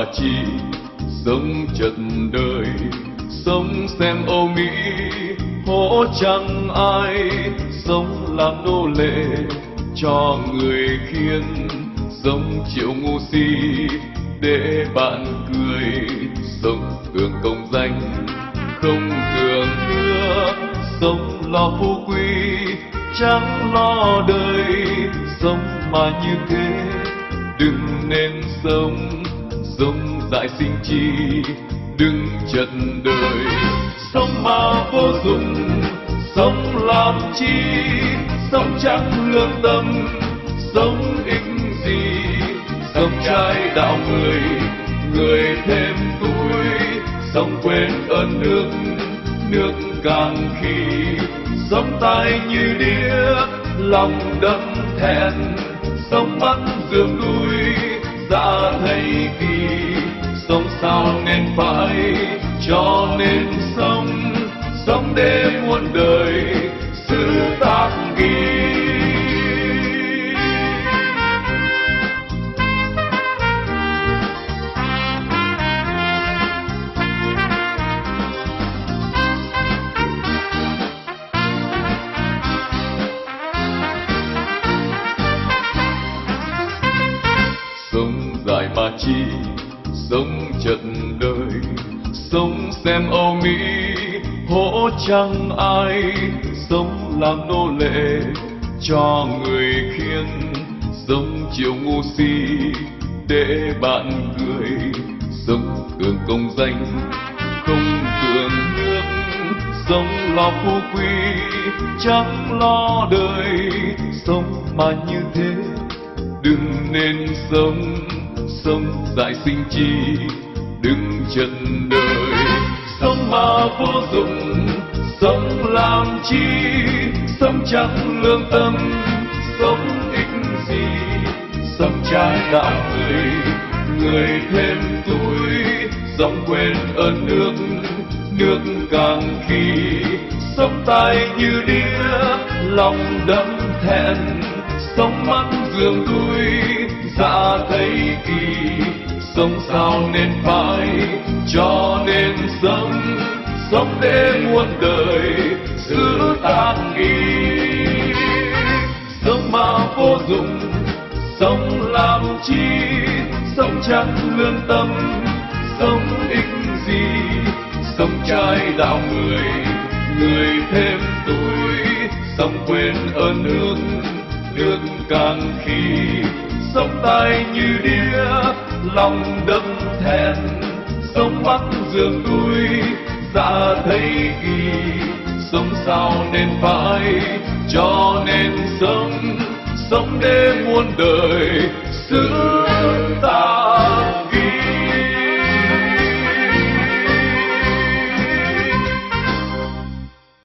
chi sống trần đời, sống xem Âu Mỹ hổ chẳng ai, sống làm nô lệ cho người khiến, sống chịu ngu si để bạn cười, sống tưởng công danh không tưởng nước, sống lo phú quý chẳng lo đời, sống mà như thế đừng nên sống, sống dại sinh chi đừng trần đời, sống mà vô dụng sống làm chi, sống chẳng lương tâm sống ích gì, sống trái đạo người, người thêm tuổi, sống quên ơn nước, nước càng khi, sống tai như điếc lòng đâm thẹn, sống mắt dường đuôi dạ thấy kỳ, sống sao nên phải cho nên sống, sống để muôn đời sự tác ghi. Sống dài mà chi sống trần đời, sống xem Âu Mỹ hổ chẳng ai, sống làm nô lệ cho người khiến, sống chịu ngu si để bạn cười, sống tưởng công danh không tưởng nước, sống lo phú quý chẳng lo đời, sống mà như thế đừng nên sống, sống dại sinh chi đừng trần đời, sống mà vô dụng sống làm chi, sống chẳng lương tâm sống ích gì, sống trái đạo người, người thêm tuổi, sống quên ơn nước, nước càng khi, sống tai như điếc lòng đâm thẹn, sống mắt dường đuôi dạ thấy kỳ, sống sao nên phải cho nên sống, sống để muôn đời sự tác nghi, sống mà vô dụng sống làm chi, sống chẳng lương tâm sống ích gì, sống trái đạo người, người thêm tuổi, sống quên ơn nước, nước càng khi, sống tai như điếc lòng đâm thẹn, sống mắt dường đuôi dạ thấy kỳ, sống sao nên phải cho nên sống, sống để muôn đời sự ta